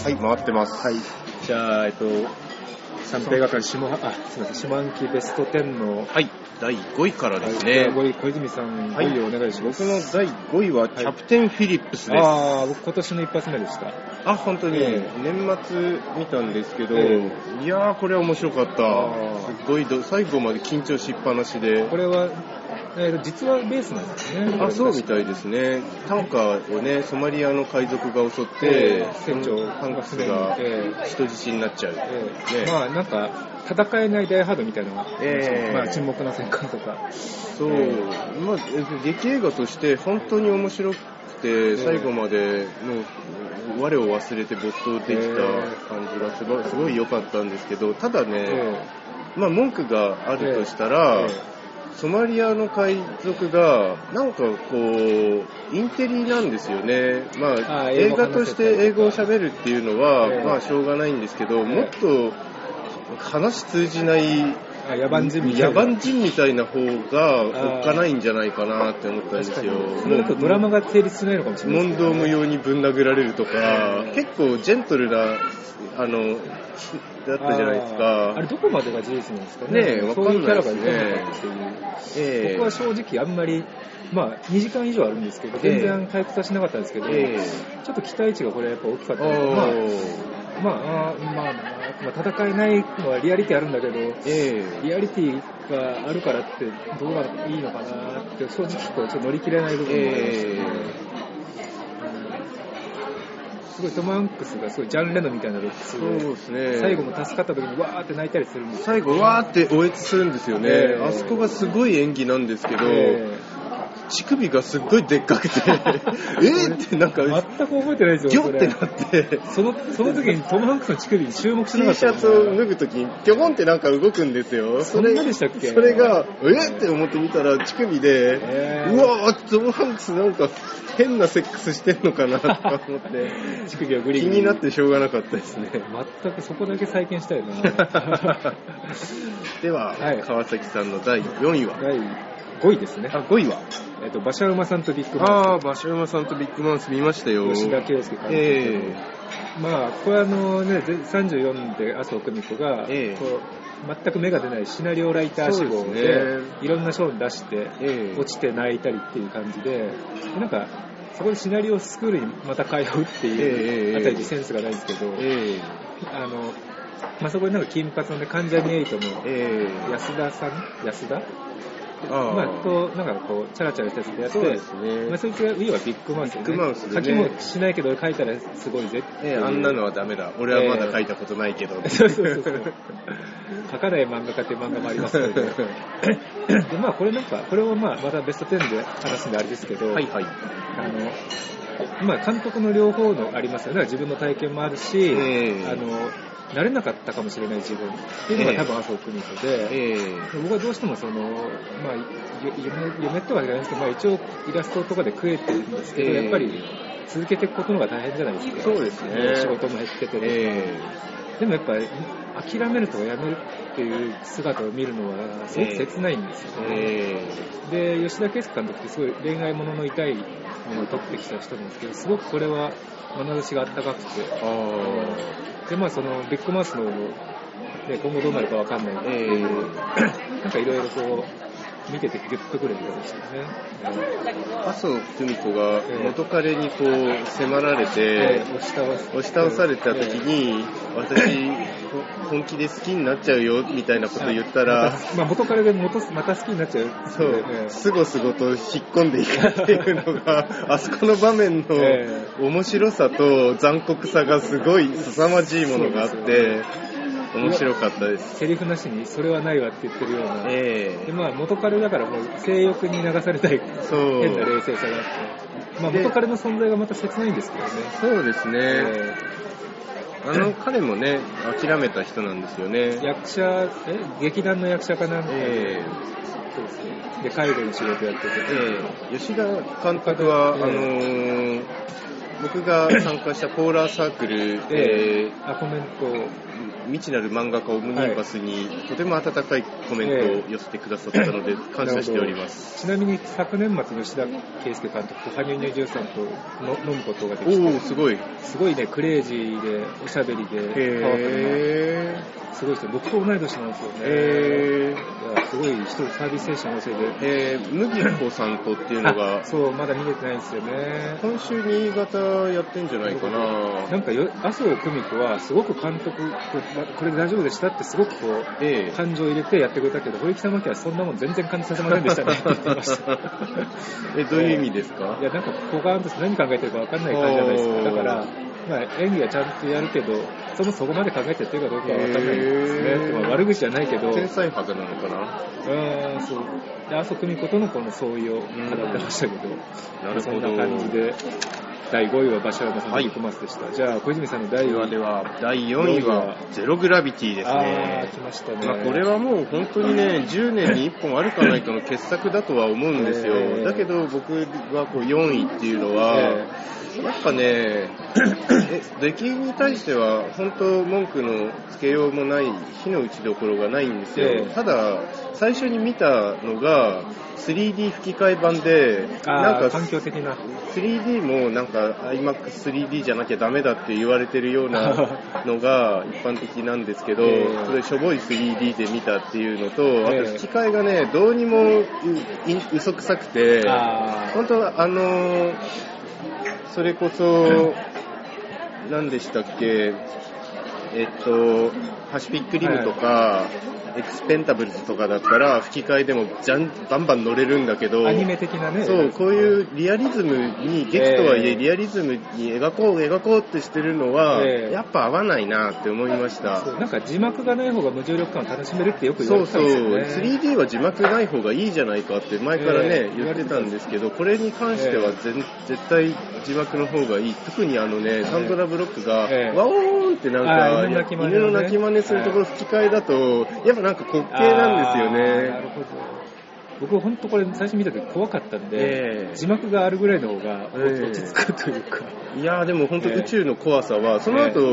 はい、回ってます。 はい。じゃあ、三平学会すみません、下半期ベスト10の、 はい、第5位からですね。 5位、小泉さん、5位をお願いします。 僕の第5位は、キャプテンフィリップスです。 僕今年の一発目でした。 本当に、年末見たんですけど、いやー、これは面白かった。すごい、最後まで緊張しっぱなしで。 これは、実はベースなんですね。 そうみたいですね。短歌をね、ソマリアの海賊が襲って、 船長ハンクスが人質になっちゃう。 まあなんか戦えないダイハードみたいな、まあ沈黙な戦艦とか。 そう、まあ劇映画として本当に面白くて、最後までもう我を忘れて没頭できた感じがすごい良かったんですけど、ただね、まあ文句があるとしたら。ソマリアの海賊がなんかこうインテリなんですよね。まあ映画として英語を喋るっていうのはまあしょうがないんですけど、もっと話通じない野蛮人みたいな方がおっかないんじゃないかなって思ったんですよ。 もうドラマが成立しないのかもしれない。 問答無用にぶん殴られるとか、結構ジェントルなだったじゃないですか。 あれどこまでが事実なんですかね。そういうキャラがいるのかっていう。僕は正直あんまり、まあ2時間以上あるんですけど、全然退屈はしなかったんですけど、ちょっと期待値がこれやっぱ大きかったので、まあ戦えないのはリアリティあるんだけど、リアリティがあるからってどうがいいのかなって正直こうちょっと乗り切れない部分もありましたね。すごいトム・ハンクスがすごいジャン・レノみたいなルックスで、そうですね、最後も助かった時にわーって泣いたりするんです。 最後わーっておえつするんですよね。あそこがすごい演技なんですけど、乳首がすっごいでっかくてってなんか全く覚えてないですよ。 ギョってなってその時にトム・ハンクスの乳首に注目しなかった。 T シャツを脱ぐ時にギョコンってなんか動くんですよ。 そんなでしたっけ。 それがって思ってみたら乳首で、うわートム・ハンクスなんか変なセックスしてんのかなとか思って乳首がグリグリ気になってしょうがなかったですね。 全くそこだけ再現したいなでは、川崎さんの第4位は。 第5位ですね。 5位は馬車馬さんとビッグマウス。 馬車馬さんとビッグマウス見ましたよ。 吉田圭佑監督。まあこれ34で麻生久美子が、こう全く芽が出ないシナリオライター志望で、いろんな賞に出して、落ちて泣いたりっていう感じで、なんかそこでシナリオスクールにまた通うっていうあたりでセンスがないんですけど、まあ、そこでなんか金髪のね、関ジャニエイトの安田となんかこうチャラチャラしたやつでやって、まあ、そいつが上はビッグマウスで、ね、書きもしないけど書いたらすごいぜって、 あんなのはダメだ、俺はまだ書いたことないけど、 そう書かない漫画家っていう漫画もありますけどで、まあこれはまたベスト10で話すんであれですけど、まあ監督の両方のありますよね。自分の体験もあるし、なれなかったかもしれない自分っていうのが多分麻生久美子で、僕はどうしてもその、まあ、夢とは言わないですけど、まあ、一応イラストとかで食えてるんですけど、やっぱり続けていくことの方が大変じゃないですか。 そうですね。 仕事も減ってて、でもやっぱり諦めるとかやめるっていう姿を見るのはすごく切ないんですよね。で、吉田圭佑監督ってすごい恋愛ものの痛いものを撮ってきた人なんですけど、すごくこれは眼差しがあったかくて、でまあそのビッグマウスの、今後どうなるかわかんないっていう、なんかいろいろこう見ててギュッとくるみたいでしたね。 麻生久美子が元彼にこう迫られて、押し倒された時に、私本気で好きになっちゃうよみたいなこと言ったら、 まあ、元彼でまた好きになっちゃう。 そう、すごすごと引っ込んでいくっていうのがあそこの場面の面白さと残酷さがすごい凄まじいものがあって、面白かったです。 セリフなしにそれはないわって言ってるような、でまあ元彼だからもう性欲に流されたい変な冷静さがあって、まあ、元彼の存在がまた切ないんですけどね。 そうですね、彼もね諦めた人なんですよね。 劇団の役者かなんかそうですね。で介護の仕事やってて、 吉田監督は僕が参加したポーラーサークルで、 コメント未知なる漫画家オムニバスにとても温かいコメントを寄せてくださったので感謝しております。 ちなみに昨年末吉田圭佑監督と羽生結弦さんと飲むことができて、 すごいね、 クレイジーでおしゃべりでパワフルなすごい人、僕と同い年なんですよね。いやすごい一人サービス精神旺盛で、 麦子さんとっていうのがそうまだ見れてないんですよね。 今週新潟やってんじゃないかな。 なんか麻生久美子はすごく監督これで大丈夫でしたってすごくこう、感情を入れてやってくれたけど、堀北真希はそんなもん全然感じさせませんでしたねって言ってました。 どういう意味ですか？ いやなんかポカーンと何考えてるか分かんない感じじゃないですか。だから、まあ、演技はちゃんとやるけどそこまで考えてやってるかどうかは分かんないですね。まあ、悪口じゃないけど天才肌なのかな。 そうで麻生久美子とのこの相違を語ってましたけど、 なるほど。 そんな感じで第5位はバシャラのハンドクマスでした。じゃあ小泉さんの第4位では第4位はゼログラビティですね。 来ましたね。 これはもう本当にね10年に1本あるかないかの傑作だとは思うんですよ。だけど僕はこう4位っていうのは、やっぱね出来に対しては本当文句のつけようもない火の打ちどころがないんですよ。ただ最初に見たのが 3D 吹き替え版で、なんか環境的な 3D もなんか iMAX3D じゃなきゃダメだって言われてるようなのが一般的なんですけど、それしょぼい 3D で見たっていうのと、あと吹き替えがねどうにも嘘くさくて、本当それこそ何でしたっけ、パシフィックリムとか、エクスペンタブルズとかだったら吹き替えでもバンバン乗れるんだけど、 アニメ的なね、 そうこういうリアリズムに劇とはいえリアリズムに描こうってしてるのは、やっぱ合わないなって思いました。 なんか字幕がない方が無重力感を楽しめるってよく言われてたんですよね。 そう 3D は字幕ない方がいいじゃないかって前からね、言ってたんですけど、これに関しては絶対字幕の方がいい。特にサンドラ・ブロックが、ワオーンってなんか犬の鳴き真似するところ吹き替えだとやっぱなんか滑稽なんですよね。 なるほど。僕本当これ最初見た時怖かったんで、字幕があるぐらいの方が落ち着くというか、 いやでも本当宇宙の怖さはその後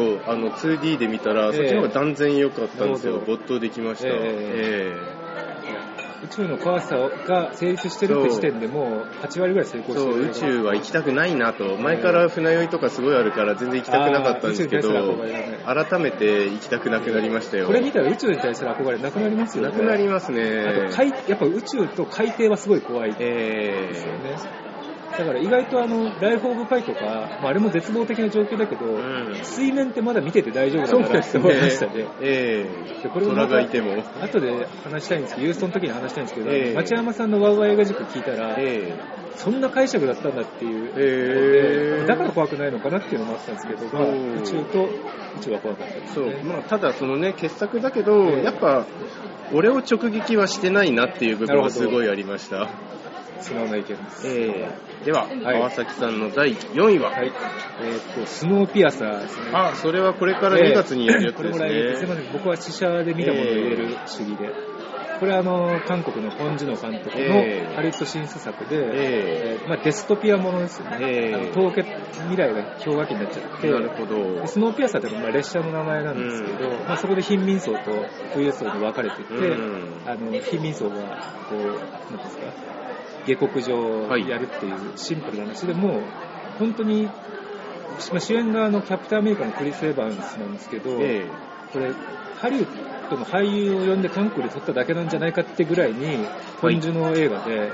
2D で見たらそっちの方が断然良かったんですよ。没頭できました。宇宙の怖さが成立してるって時点でもう8割ぐらい成功してる。 宇宙は行きたくないなと、前から船酔いとかすごいあるから全然行きたくなかったんですけど、改めて行きたくなくなりましたよ。 これ見たら宇宙に対する憧れなくなりますよね。 なくなりますね。 あとやっぱ宇宙と海底はすごい怖いですよね。だから意外とライフ・オブ・パイとか、あれも絶望的な状況だけど、水面ってまだ見てて大丈夫なんだなって思いましたね。 これもがいても後で話したいんですけど、ユーストの時に話したいんですけど、町山さんのワウワウ映画塾聞いたら、そんな解釈だったんだっていう、だから怖くないのかなっていうのもあったんですけど、宇宙は怖かったですね。 ただそのね傑作だけど、やっぱ俺を直撃はしてないなっていう部分はすごいありました。 素直な意見です。 では、川崎さんの第4位は、 スノーピアサーですね。 それはこれから2月にやるやつですね。 これも来月。すいません、僕は試写で見たものを言える主義で。これは韓国のポン・ジュノ監督のハリウッド新作で、デストピアものですよね。未来が氷河期になっちゃって、 なるほど。 スノーピアサーって列車の名前なんですけど、そこで貧民層と富裕層に分かれていて、貧民層がこうなんですか、下克上をやるっていうシンプルな話でも、本当に主演がキャプテンアメリカのクリス・エヴァンスなんですけど、これハリウッドの俳優を呼んで韓国で撮っただけなんじゃないかってぐらいにポン・ジュノ映画で、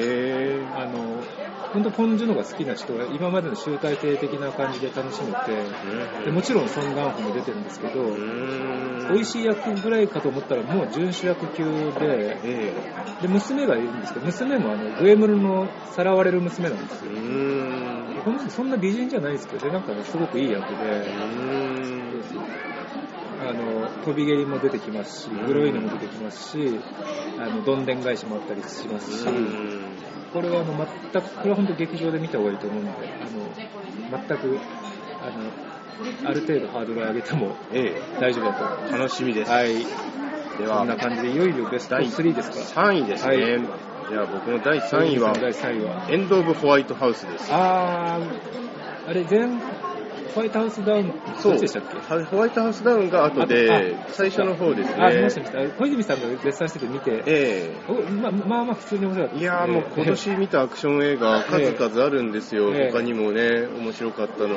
本当ポン・ジュノが好きな人は今までの集大成的な感じで楽しめて、でもちろんソン・ガンホも出てるんですけど、美味しい役ぐらいかと思ったらもう準主役級で、娘がいるんですけど、娘もグエムルのさらわれる娘なんですよ。この人そんな美人じゃないですけど、なんかすごくいい役で、飛び蹴りも出てきますし、グロいのも出てきますし、どんでん返しもあったりしますし、これはこれは本当劇場で見た方がいいと思うので、全くある程度ハードルを上げても大丈夫だと思います。 楽しみです。 ではこんな感じでいよいよベスト3ですか。 3位ですね。では僕の第3位はエンド・オブ・ホワイトハウスです。 あれホワイトハウスダウン、どっちでしたっけ？ ホワイトハウスダウンが後で、最初の方ですね。 見ました。小泉さんが絶賛してて見て、まあ普通に面白かった。 いやもう今年見たアクション映画、数々あるんですよ。他にもね、面白かったの。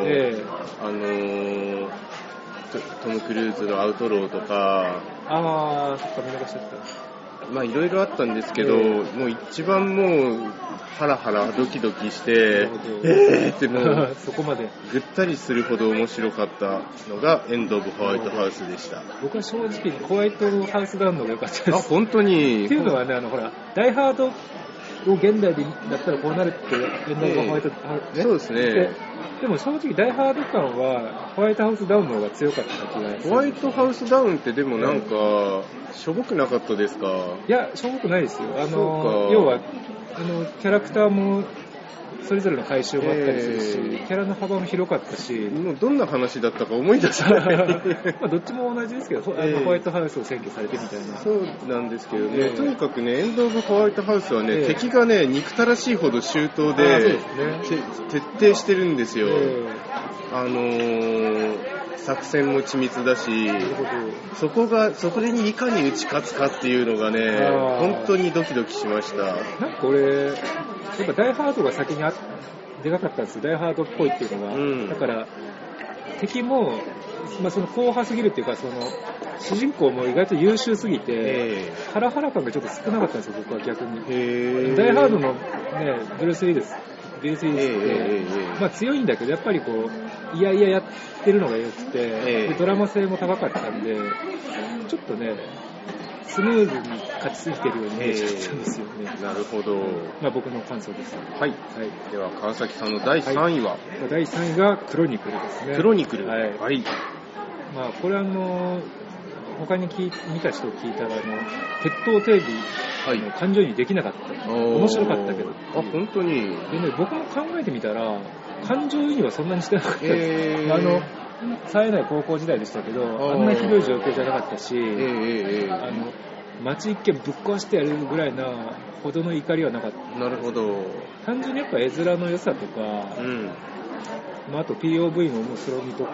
トム・クルーズのアウトローとか。 そっか、見逃しちゃった。 まあいろいろあったんですけど、もう一番もうハラハラドキドキしてってもうそこまでぐったりするほど面白かったのがエンド・オブ・ホワイトハウスでした。 僕は正直ホワイトハウスダウンの方が良かったです。 本当に。 っていうのはね、ほらダイハードを現代でだったらこうなるってエンド・オブ・ホワイトハウス、 そうですね。 でも正直ダイハード感はホワイトハウスダウンの方が強かった気がする。 ホワイトハウスダウンってでもなんかしょぼくなかったですか？ いや、しょぼくないですよ。要はキャラクターもそれぞれの回収もあったりするし、キャラの幅も広かったし、 もうどんな話だったか思い出せないまあどっちも同じですけど、ホワイトハウスを占拠されてみたいな。 そうなんですけどね、とにかくね、エンド・オブ・ホワイトハウスはね、敵がね、憎たらしいほど周到で、徹底してるんですよ。作戦も緻密だし、そこにいかに打ち勝つかっていうのがね、本当にドキドキしました。 なんか俺、やっぱダイハードが先にでかかったんですよ。ダイハードっぽいっていうのが。だから、敵も、まあ、その硬派すぎるっていうか、その、主人公も意外と優秀すぎて、ハラハラ感がちょっと少なかったんですよ、僕は逆に。ダイハードのね、ブルース・ウィリスってまあ強いんだけど、やっぱりこう、いやいややってるのが良くて、でドラマ性も高かったんで、ちょっとね、スムーズに勝ちすぎてるように見えちゃったんですよね。 なるほど。 まあ僕の感想です。 はい。では川崎さんの第3位は、 第3位がクロニクルですね。 クロニクル。 はい。まあこれ他に見た人を聞いたら、鉄塔定義、感情移入できなかった。面白かったけど。 本当に。 でね、僕も考えてみたら、感情移入はそんなにしてなかったです。冴えない高校時代でしたけど、あんなひどい状況じゃなかったし、街一軒ぶっ壊してやるぐらいなほどの怒りはなかった。 なるほど。 単純にやっぱ絵面の良さとか、あと POV の面白みとか、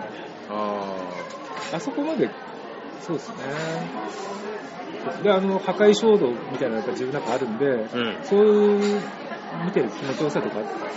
あそこまで、そうですね。で、破壊衝動みたいなのが自分の中あるんで、そういう見てる気持ちよさとかあって、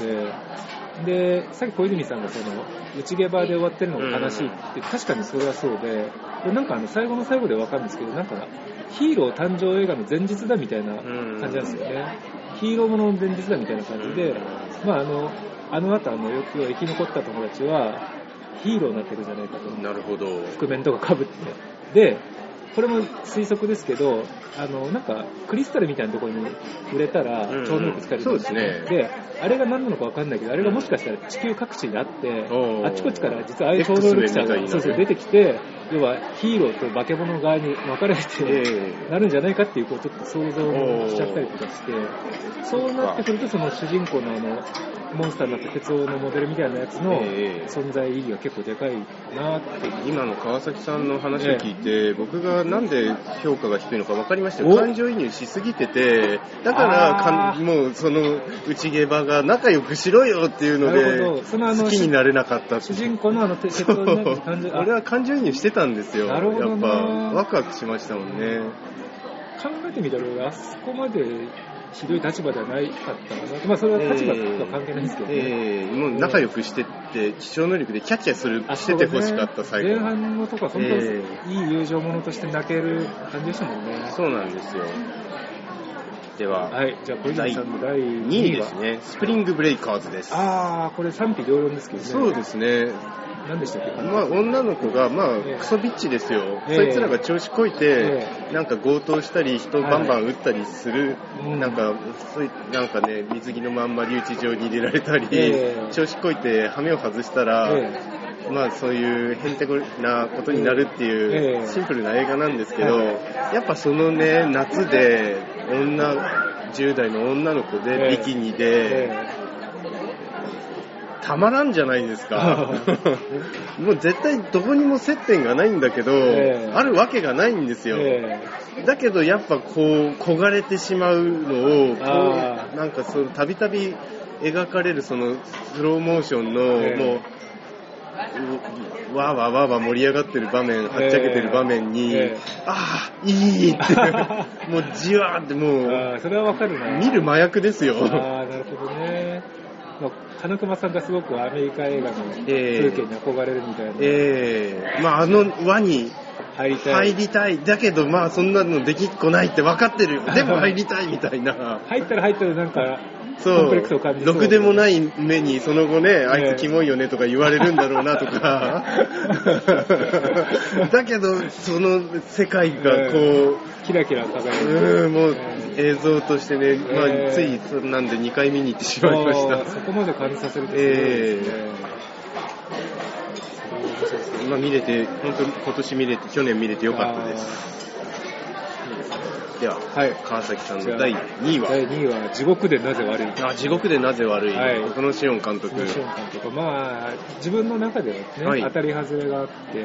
で、さっき小泉さんが内ゲバで終わってるのが悲しいって、確かにそれはそうで、なんか最後の最後でわかるんですけど、なんかヒーロー誕生映画の前日だみたいな感じなんですよね。ヒーローものの前日だみたいな感じで、まああの後生き残った友達はヒーローになってるんじゃないかと。 なるほど。 覆面とか被って。で、これも推測ですけど、なんかクリスタルみたいなところに触れたら超能力使えるんですね。で、あれが何なのか分かんないけど、あれがもしかしたら地球各地にあって、あっちこっちから実はああいう超能力者が出てきて、要はヒーローと化け物側に分かれてなるんじゃないかっていう、ちょっと想像しちゃったりとかして、そうなってくるとその主人公のモンスターになった鉄夫のモデルみたいなやつの存在意義が結構でかいなって。 今の川崎さんの話を聞いて、僕がなんで評価が低いのか分かりましたよ。感情移入しすぎてて、だからもうその内ゲバが仲良くしろよっていうので好きになれなかった。 主人公の鉄夫になって感情俺は感情移入してたんですよ。 なるほどな。 やっぱワクワクしましたもんね。 考えてみたら俺あそこまでひどい立場ではないかったかな。まあそれは立場とは関係ないですけどね。 もう仲良くしてって超能力でキャッキャしててほしかった最後。 前半のとか本当いい友情ものとして泣ける感じでしたもんね。 そうなんですよ。では、 じゃあ小泉さんの第2位ですね。スプリングブレイカーズです。 これ賛否両論ですけどね。 そうですね。 何でしたっけ？ 女の子が、クソビッチですよ。そいつらが調子こいて、なんか強盗したり、人バンバン撃ったりする、なんかね、水着のまんま留置場に入れられたり、調子こいて羽目を外したら、そういうへんてこなことになるっていうシンプルな映画なんですけど、やっぱそのね、夏で10代の女の子でビキニで、たまらんじゃないですか。もう絶対どこにも接点がないんだけど、あるわけがないんですよ。だけどやっぱ焦がれてしまうのをなんかたびたび描かれるそのスローモーションのもうわーわーわーわー盛り上がってる場面、はっちゃけてる場面に、ああ、いいって、もうじわーってもう、 それはわかるな。 見る麻薬ですよ。 なるほどね。金熊さんがすごくアメリカ映画の風景に憧れるみたいな。 まあ輪に入りたい。だけどまあそんなのできっこないって分かってるよ。でも入りたいみたいな。 入ったらなんか、 そう、 コンプレックスを感じそう。 ろくでもない目にその後ね、あいつキモいよねとか言われるんだろうなとか。だけどその世界がこう、 キラキラ輝く。 もう映像としてね、まあついそんなんで2回見に行ってしまいました。 そこまで感じさせるとすごいですね。 まあ見れて、本当に今年見れて、去年見れてよかったです。では、川崎さんの第2位は第2位は地獄でなぜ悪い。 地獄でなぜ悪い。このシオン監督。 まあ自分の中ではね、当たり外れがあって、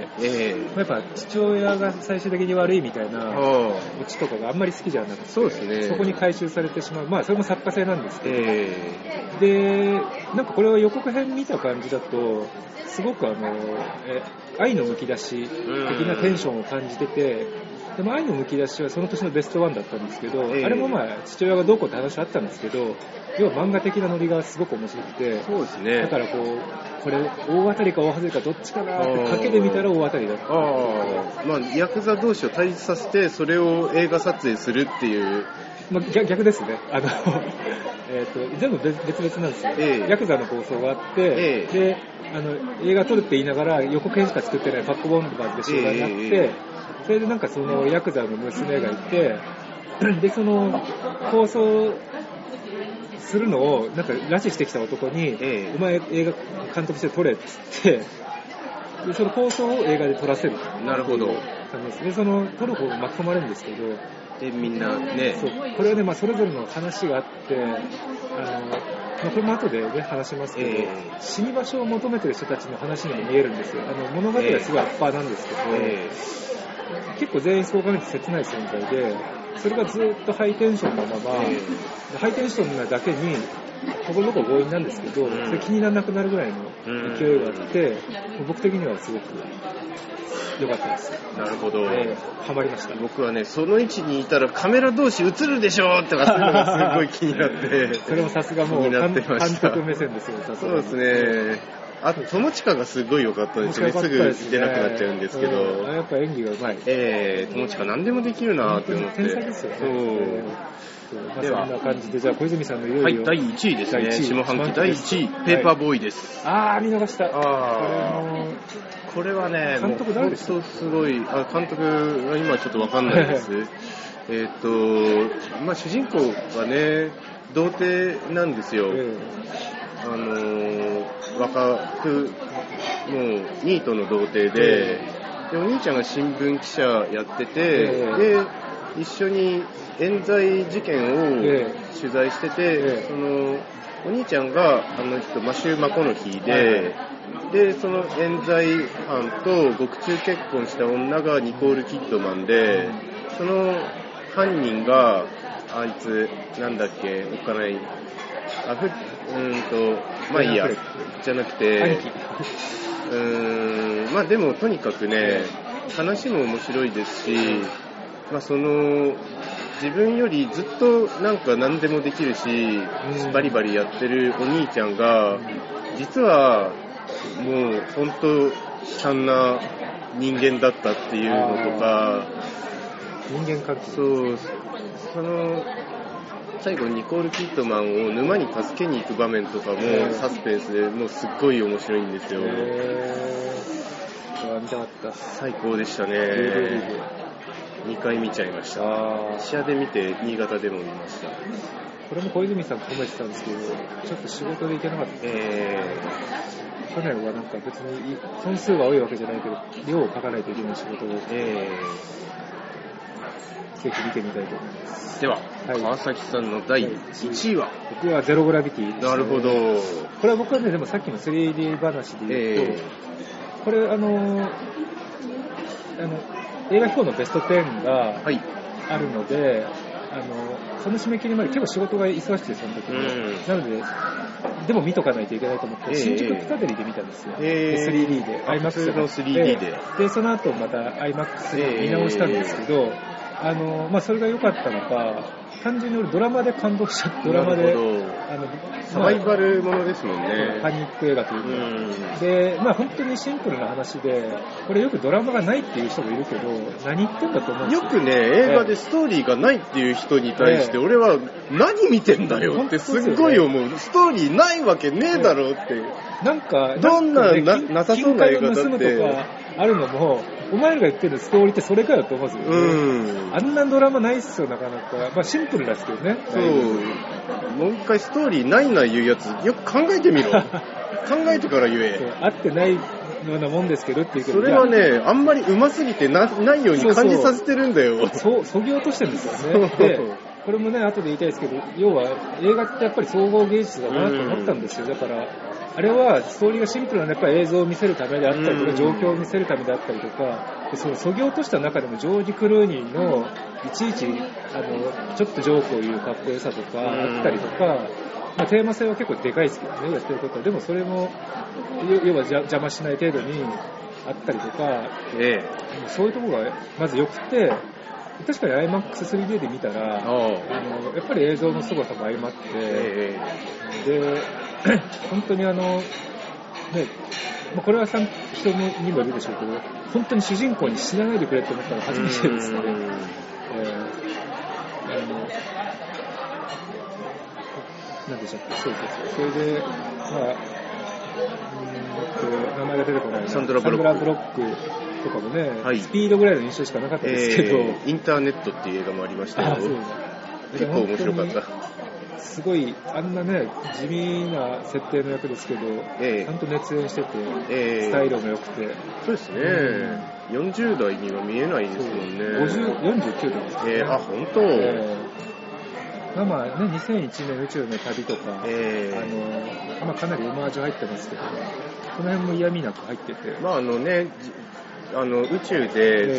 やっぱ父親が最終的に悪いみたいなオチとかがあんまり好きじゃなくて、 そうですね。 そこに回収されてしまう。まあそれも作家性なんですけど、でなんかこれは予告編見た感じだとすごく愛のむき出し的なテンションを感じてて。でも愛のむき出しはその年のベストワンだったんですけど、あれもまあ父親がどうこうって話あったんですけど、要は漫画的なノリがすごく面白くて、 そうですね。 だからこれ大当たりか大外れかどっちかなって賭けで見たら大当たりだった。 まあヤクザ同士を対立させてそれを映画撮影するっていう。 まあ、逆ですね。全部別々なんですよ。ヤクザの構想があって、で映画撮るって言いながら予告編しか作ってないパックボンバーズで集団になって、それでなんかそのヤクザの娘がいて、でその構想するのをなんか拉致してきた男に、お前映画監督して撮れっつって、でその構想を映画で撮らせる。 なるほど。 でその撮る方が巻き込まれるんですけど、 でみんなね、 これはね、まあ、それぞれの話があって、これも後でね話しますけど、死に場所を求めてる人たちの話にも見えるんですよ。物語はすごいアッパーなんですけど、結構全員そう考えて切ない存在で、それがずっとハイテンションのまま、ハイテンションなだけにここのとこ強引なんですけど、それ気にならなくなるぐらいの勢いがあって、僕的にはすごく良かったです。 なるほど。 ハマりました。 僕はね、その位置にいたらカメラ同士映るでしょとかそういうのがすごい気になってそれもさすがもう監督目線ですよ。 そうですね。あと友近がすごい良かったですね。すぐ出なくなっちゃうんですけど、 やっぱ演技がうまい。 友近何でもできるなって思って。 天才ですよね。ではそんな感じで、じゃあ小泉さんのいよいよ、 第1位ですね。下半期第1位、ペーパーボーイです。 見逃した。 これはね、 監督誰ですか？ すごい、監督は今ちょっとわかんないです。まあ主人公がね、童貞なんですよ。若く、もうニートの童貞で、お兄ちゃんが新聞記者やってて、で、一緒に冤罪事件を取材してて、そのお兄ちゃんがマシュー・マコノヒーで、その冤罪犯と獄中結婚した女がニコール・キッドマンで、その犯人があいつなんだっけ、おっかない、まあいいやじゃなくて、まあでもとにかくね、話も面白いですし、まあその自分よりずっとなんか何でもできるし、バリバリやってるお兄ちゃんが実はもう本当悲惨な人間だったっていうのとか、 人間関係、 その最後ニコール・キッドマンを沼に助けに行く場面とかもサスペンスでもうすっごい面白いんですよ。 見たかった。 最高でしたね。2回見ちゃいました。試写で見て新潟でも見ました。 これも小泉さん褒めてたんですけど、ちょっと仕事で行けなかった。去年はなんか別に本数が多いわけじゃないけど、量を書かないといけない仕事で、ぜひ見てみたいと思います。 では、川崎さんの第1位は？ 僕はゼログラビティですね。 なるほど。 これは僕はね、でもさっきの 3D 話で言うと、これ映画飛行のベスト10があるので、その締め切りまで結構仕事が忙しくて、その時に。なので、 でも見とかないといけないと思って、新宿ピカデリーで見たんですよ。3D で、IMAX の 3D で、その後また IMAX で見直したんですけど、それが良かったのか、単純に俺ドラマで感動しちゃって、ドラマで、 サバイバルものですもんね。 パニック映画というか。で、本当にシンプルな話で、これよくドラマがないっていう人もいるけど、何言ってんだと思うんですよ。 よくね、映画でストーリーがないっていう人に対して、俺は何見てんだよってすっごい思う。ストーリーないわけねえだろって。 なんか、 どんななさそうな映画だって。 あるのも、お前らが言ってるストーリーってそれかよって思うんですよね。あんなドラマないっすよ、なかなか。シンプルなんですけどね。 そう。もう一回ストーリーないな言うやつ、よく考えてみろ。考えてから言え。 合ってないようなもんですけどっていうけど。 それはね、あんまり上手すぎてないように感じさせてるんだよ。 そぎ落としてるんですよね。で、これもね、後で言いたいですけど、要は映画ってやっぱり総合芸術だなと思ったんですよ。だから、あれはストーリーがシンプルなやっぱり映像を見せるためであったりとか、状況を見せるためであったりとか、でそのそぎ落とした中でもジョージ・クルーニーのいちいちちょっとジョークを言うかっこよさとかあったりとか、テーマ性は結構でかいですけどね、やってることは。でもそれも要は邪魔しない程度にあったりとか、そういうところがまず良くて、確かに IMAX3D で見たら、やっぱり映像の凄さも相まって、で、本当にこれは人にもいるでしょうけど、本当に主人公に死なないでくれって思ったのが初めてですね。なんでしょうか、そう。それで、名前が出てこないサンドラブロックとかもね、スピードぐらいの印象しかなかったですけど、 インターネットっていう映画もありましたよ。結構面白かった。 すごい、あんなね、地味な設定の役ですけど、ちゃんと熱演してて、スタイルも良くて。 そうですね、40代には見えないですもんね。 49代ですね。 本当。 2001年宇宙の旅とか、かなりオマージュ入ってますけど、その辺も嫌味なく入ってて。 宇宙で、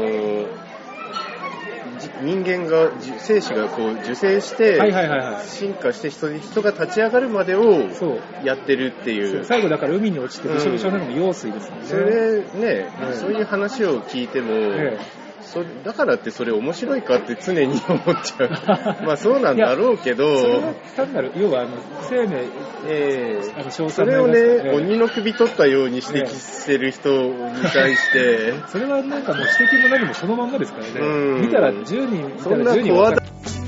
人間が精子がこう受精して進化して人が立ち上がるまでをやってるっていう。 最後だから海に落ちてびしょびしょなのも用水ですもんね。 それね、そういう話を聞いても、だからってそれ面白いかって常に思っちゃう。そうなんだろうけど、それは単なる要は生命、 それをね、鬼の首取ったように指摘してる人に対してそれはなんかもう指摘も何もそのまんまですからね。見たら10人見たら10人分かる。